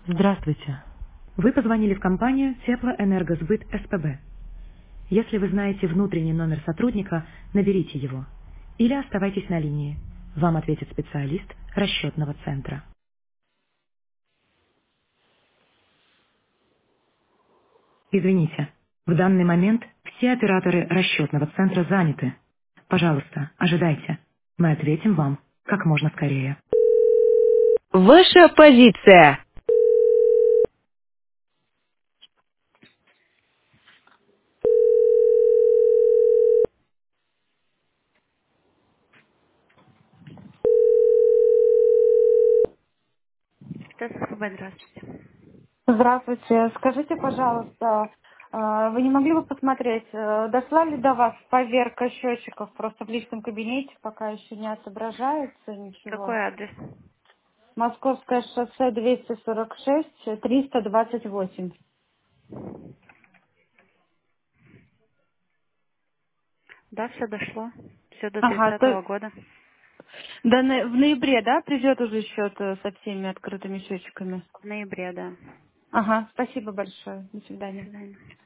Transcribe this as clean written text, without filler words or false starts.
Здравствуйте. Вы позвонили в компанию Теплоэнергосбыт СПБ. Если вы знаете внутренний номер сотрудника, наберите его. Или оставайтесь на линии. Вам ответит специалист расчетного центра. Извините, в данный момент все операторы расчетного центра заняты. Пожалуйста, ожидайте. Мы ответим вам как можно скорее. Ваша позиция. Здравствуйте. Здравствуйте. Скажите, пожалуйста, вы не могли бы посмотреть, дошла ли до вас поверка счетчиков просто в личном кабинете, пока еще не отображается ничего? Какой адрес? Московское шоссе 246, 328. Да, все дошло. Все до Ага, 30-го года. в ноябре, да, придет уже счет со всеми открытыми счетчиками? В ноябре, да. Ага, спасибо большое. До До свидания. свидания.